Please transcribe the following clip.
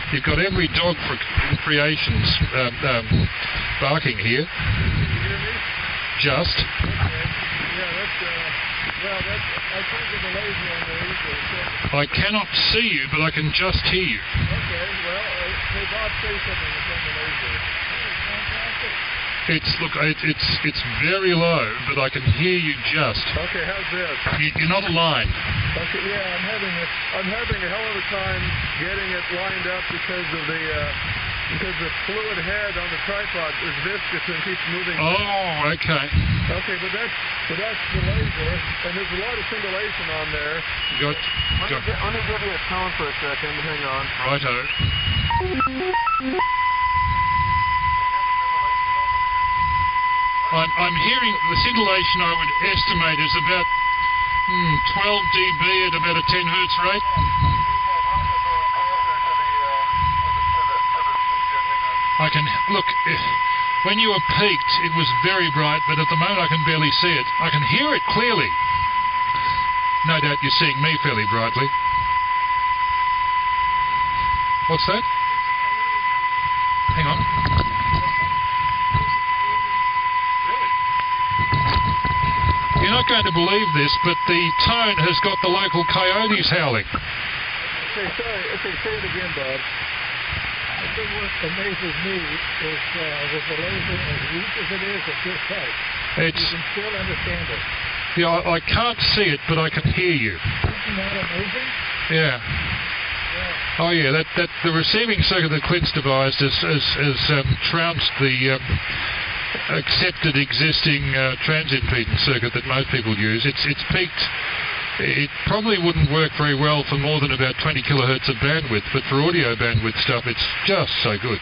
You've got every dog in creation's barking here. Can you hear me? Just. Okay. Yeah, that's, I think of the laser on the laser. I cannot see you, but I can just hear you. Okay, well, hey Bob, say something from the laser. Fantastic. It's very low, but I can hear you just. Okay, how's this? You're not aligned. Okay, yeah, I'm having a hell of a time getting it lined up because the fluid head on the tripod is viscous and keeps moving. Oh, okay. Okay, but that's the laser, and there's a lot of scintillation on there. Let me give you a tone for a second. Hang on. Righto. I'm hearing the scintillation I would estimate is about 12 dB at about a 10 hertz rate. I can look. When you were peaked, it was very bright, but at the moment I can barely see it. I can hear it clearly. No doubt you're seeing me fairly brightly. What's that? Hang on. You're not going to believe this, but the tone has got the local coyotes howling. Okay, sorry. Okay, say it again, Bob. I think what amazes me is with the laser as weak as it is at this height, you can still understand it. Yeah, I can't see it, but I can hear you. Isn't that amazing? Yeah. Oh yeah, that the receiving circuit that Clint's devised has trounced the accepted existing transient impedance circuit that most people use. It's peaked. It probably wouldn't work very well for more than about 20 kilohertz of bandwidth, but for audio bandwidth stuff, it's just so good.